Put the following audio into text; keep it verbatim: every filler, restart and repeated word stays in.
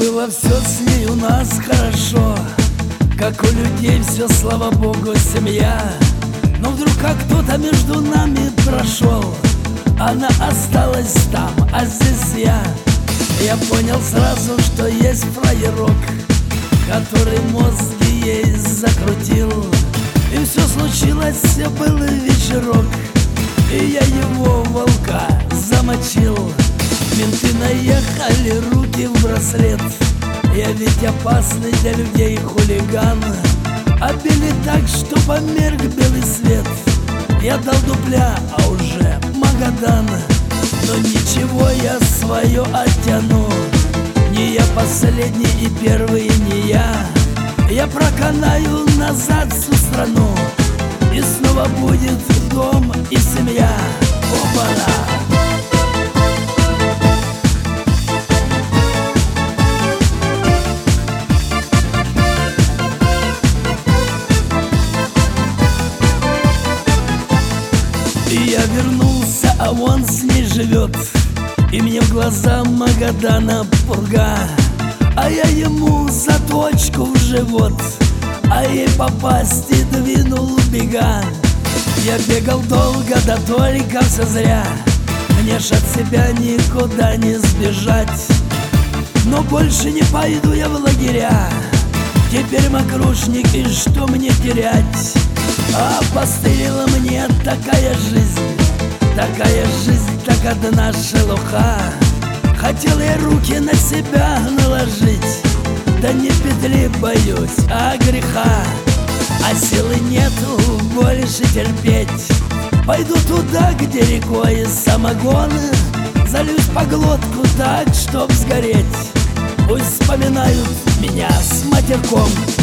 было все с ней у нас хорошо, как у людей все, слава богу, семья. Но вдруг как кто-то между нами прошел, она осталась там, а здесь я. Я понял сразу, что есть фраерок, который мозги ей закрутил. И все случилось, все был вечерок, и я его, волка, замочил. Менты наехали, руки в браслет. Я ведь опасный для людей хулиган. Обили так, что померк белый свет. Я дал дупля, а уже Магадан. Но ничего, я свое оттяну. Не я последний и первый, не я. Я проканаю назад всю страну, и снова будет дом и семья. Опа-на! Я вернулся, а он с ней живет, и мне в глаза Магадана пурга. А я ему заточку в живот, а ей попасть и двинул бега. Я бегал долго, да только все зря. Мне ж от себя никуда не сбежать. Но больше не пойду я в лагеря. Теперь мокрушник, и что мне терять? А постылила мне такая жизнь, такая жизнь, так одна шелуха. Хотел я руки на себя наложить, да не петли боюсь, а греха. А силы нету больше терпеть. Пойду туда, где рекой самогон, зальюсь по глотку так, чтоб сгореть. Пусть вспоминают меня с матерком.